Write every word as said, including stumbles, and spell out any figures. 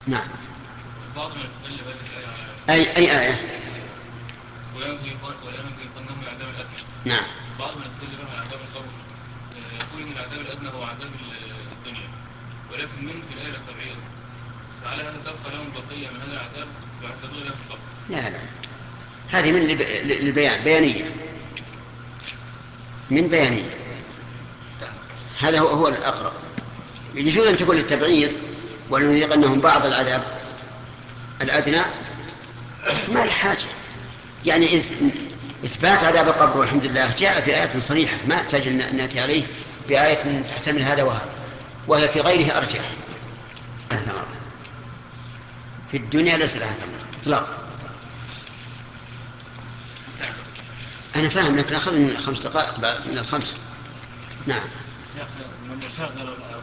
نعم. بعض من يستدل بهذه الآية على أي أي آية؟ ولا يمكننهم العذاب الأدنى. نعم. بعض من يستدل بها على عذاب القبر، آه، يقول إن العذاب الأدنى هو عذاب الدنيا، ولكن من في الآية للتبعيض، فعلى هذا تبقى لهم بقية من هذا العذاب ويعتبرون له في القبر. لا لا، هذه من الب- البيان بيانية، من بيانية. هذا هو هو الأقرب. يجوز أن تكون للتبعيض، ولنذيقنهم بعض العذاب الأدنى، ما الحاجة. يعني إث- إثبات عذاب القبر والحمد لله جاء في آية صريحة، ما يحتاج أن نأتي عليه بآية تحتمل هذا وهذا، وهي في غيره أرجح. لا ثمرة في الدنيا، ليس لها ثمرة إطلاقا. أنا فاهم، لكن أخذ من خمس دقائق بعد- من الخمس. نعم. شيخ، من يشغل